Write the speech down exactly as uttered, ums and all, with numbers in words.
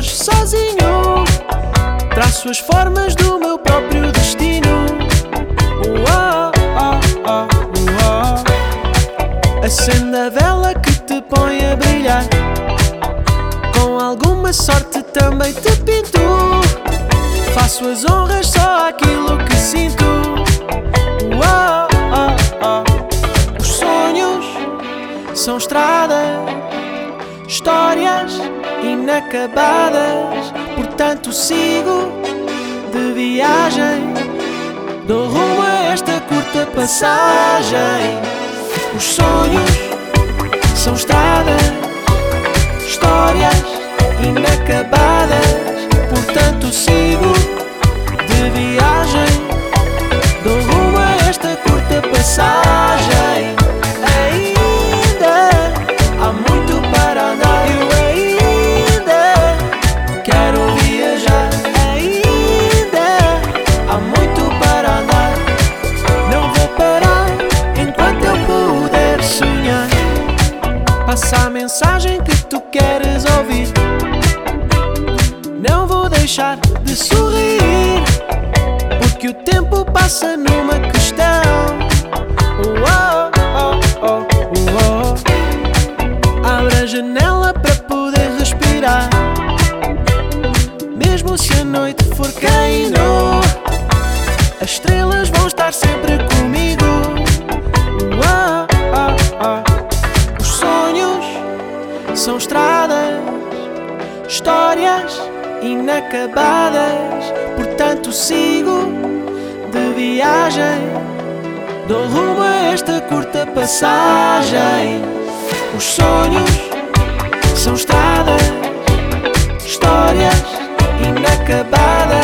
viajo sozinho, traço as formas do meu próprio destino. Uau, oh, oh, oh. Acende a vela que te põe a brilhar, com alguma sorte também te pinto. Faço as honras só àquilo que sinto. Uau, oh, oh. Os sonhos são estradas, histórias inacabadas, portanto sigo de viagem, dou rumo a esta curta passagem. Os sonhos são estradas, histórias inacabadas, portanto sigo de viagem, dou rumo a esta curta passagem. Ainda há muito para andar, eu ainda quero viajar. Ainda há muito para andar, não vou parar enquanto eu puder sonhar. Passa a mensagem que tu queres ouvir, não vou deixar de sorrir, porque o tempo passa numa questão. Oh, oh, oh, oh, oh. Abre a janela para poder respirar, mesmo se a noite for caindo, as estrelas vão estar sempre comigo. Oh, oh, oh. Os sonhos são estradas, histórias inacabadas, portanto sigo de viagem, dou rumo a esta curta passagem. Os sonhos são estradas, histórias inacabadas,